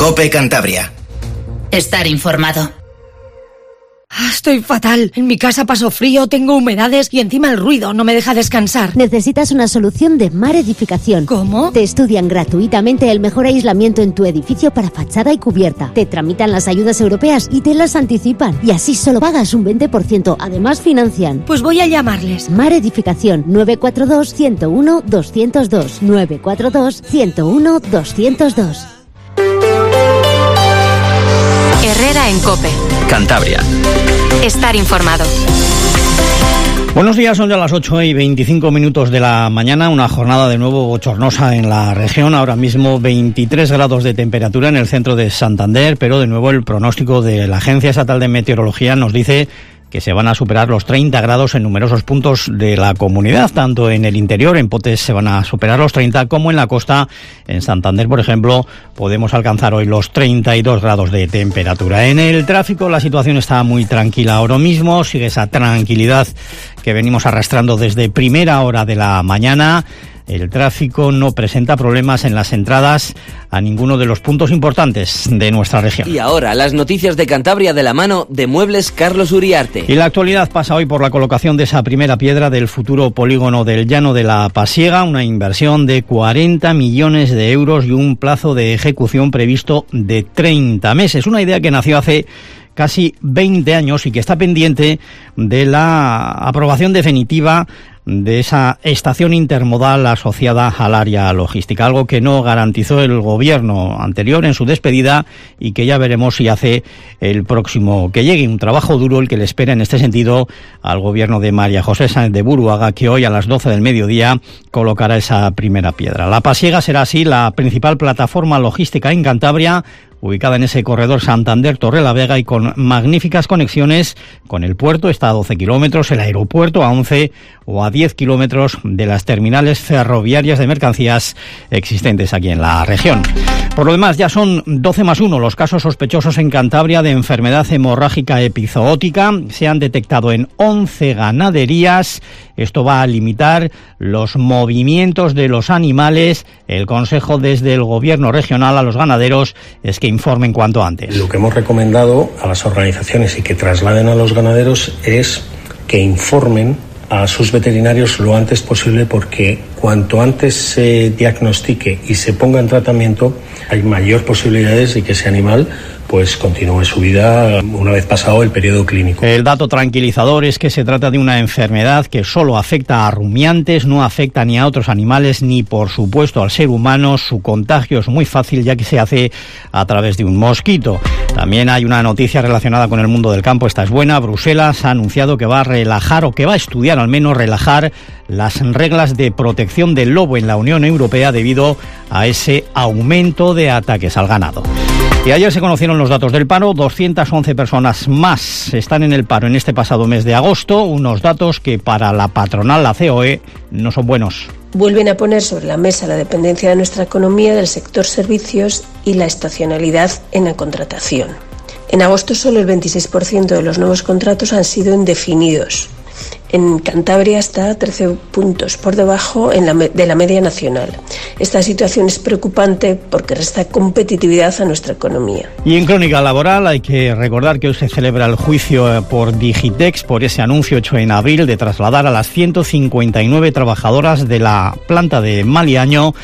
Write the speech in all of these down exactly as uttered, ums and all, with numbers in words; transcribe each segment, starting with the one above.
COPE Cantabria. Estar informado. Estoy fatal. En mi casa paso frío, tengo humedades y encima el ruido no me deja descansar. Necesitas una solución de Mar Edificación. ¿Cómo? Te estudian gratuitamente el mejor aislamiento en tu edificio para fachada y cubierta. Te tramitan las ayudas europeas y te las anticipan. Y así solo pagas un veinte por ciento. Además financian. Pues voy a llamarles. Mar Edificación nueve cuatro dos, uno cero uno, dos cero dos. nueve cuatro dos, uno cero uno, dos cero dos. Herrera en COPE. Cantabria. Estar informado. Buenos días, son ya las ocho y veinticinco minutos de la mañana, una jornada de nuevo bochornosa en la región, ahora mismo veintitrés grados de temperatura en el centro de Santander, pero de nuevo el pronóstico de la Agencia Estatal de Meteorología nos dice que se van a superar los treinta grados en numerosos puntos de la comunidad, tanto en el interior, en Potes se van a superar los treinta, como en la costa, en Santander, por ejemplo, podemos alcanzar hoy los treinta y dos grados de temperatura. En el tráfico la situación está muy tranquila ahora mismo, sigue esa tranquilidad que venimos arrastrando desde primera hora de la mañana. El tráfico no presenta problemas en las entradas a ninguno de los puntos importantes de nuestra región. Y ahora, las noticias de Cantabria de la mano de Muebles Carlos Uriarte. Y la actualidad pasa hoy por la colocación de esa primera piedra del futuro polígono del Llano de la Pasiega, una inversión de cuarenta millones de euros y un plazo de ejecución previsto de treinta meses. Una idea que nació hace casi veinte años y que está pendiente de la aprobación definitiva de esa estación intermodal asociada al área logística, algo que no garantizó el gobierno anterior en su despedida y que ya veremos si hace el próximo que llegue. Un trabajo duro el que le espera en este sentido al gobierno de María José Sáenz de Buruaga, que hoy a las doce del mediodía colocará esa primera piedra. La Pasiega será así la principal plataforma logística en Cantabria, ubicada en ese corredor Santander-Torrelavega y con magníficas conexiones con el puerto, está a doce kilómetros, el aeropuerto a once o a diez kilómetros de las terminales ferroviarias de mercancías existentes aquí en la región. Por lo demás, ya son doce más uno los casos sospechosos en Cantabria de enfermedad hemorrágica epizootica. Se han detectado en once ganaderías. Esto va a limitar los movimientos de los animales. El consejo desde el gobierno regional a los ganaderos es que informen cuanto antes. Lo que hemos recomendado a las organizaciones y que trasladen a los ganaderos es que informen a sus veterinarios lo antes posible, porque cuanto antes se diagnostique y se ponga en tratamiento, hay mayor posibilidades de que ese animal pues continúe su vida una vez pasado el periodo clínico. El dato tranquilizador es que se trata de una enfermedad que solo afecta a rumiantes, no afecta ni a otros animales ni por supuesto al ser humano. Su contagio es muy fácil ya que se hace a través de un mosquito. También hay una noticia relacionada con el mundo del campo, esta es buena. Bruselas ha anunciado que va a relajar o que va a estudiar al menos relajar las reglas de protección del lobo en la Unión Europea debido a ese aumento de ataques al ganado. Y ayer se conocieron los datos del paro, doscientas once personas más están en el paro en este pasado mes de agosto, unos datos que para la patronal, la C O E, no son buenos. Vuelven a poner sobre la mesa la dependencia de nuestra economía del sector servicios y la estacionalidad en la contratación. En agosto solo el veintiséis por ciento de los nuevos contratos han sido indefinidos. En Cantabria está trece puntos por debajo en la me- de la media nacional. Esta situación es preocupante porque resta competitividad a nuestra economía. Y en crónica laboral hay que recordar que hoy se celebra el juicio por Digitex por ese anuncio hecho en abril de trasladar a las ciento cincuenta y nueve trabajadoras de la planta de Maliaño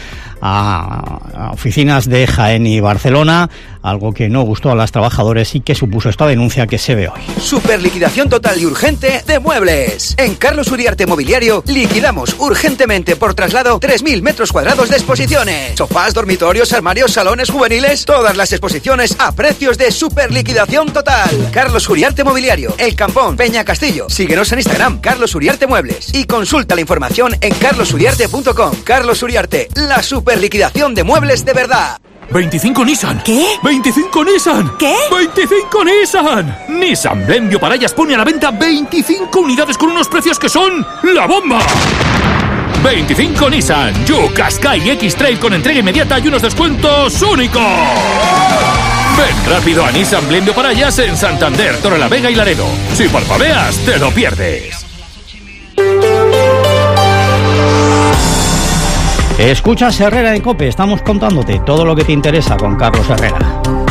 a oficinas de Jaén y Barcelona, algo que no gustó a las trabajadoras y que supuso esta denuncia que se ve hoy. Superliquidación total y urgente de muebles. En Carlos Uriarte Mobiliario liquidamos urgentemente por traslado tres mil metros cuadrados de exposiciones. Sofás, dormitorios, armarios, salones juveniles, todas las exposiciones a precios de superliquidación total. Carlos Uriarte Mobiliario, El Campón, Peña Castillo. Síguenos en Instagram, Carlos Uriarte Muebles, y consulta la información en carlos uriarte punto com. Carlos Uriarte, la superliquidación de muebles de verdad. veinticinco Nissan. ¿Qué? veinticinco Nissan. ¿Qué? veinticinco Nissan. Nissan Blendio Parayas pone a la venta veinticinco unidades con unos precios que son la bomba. veinticinco Nissan Juke, Qashqai y X-Trail con entrega inmediata y unos descuentos únicos. Ven rápido a Nissan Blendio Parayas en Santander, Torrelavega y Laredo. Si parpadeas, te lo pierdes. Escuchas Herrera en COPE, estamos contándote todo lo que te interesa con Carlos Herrera.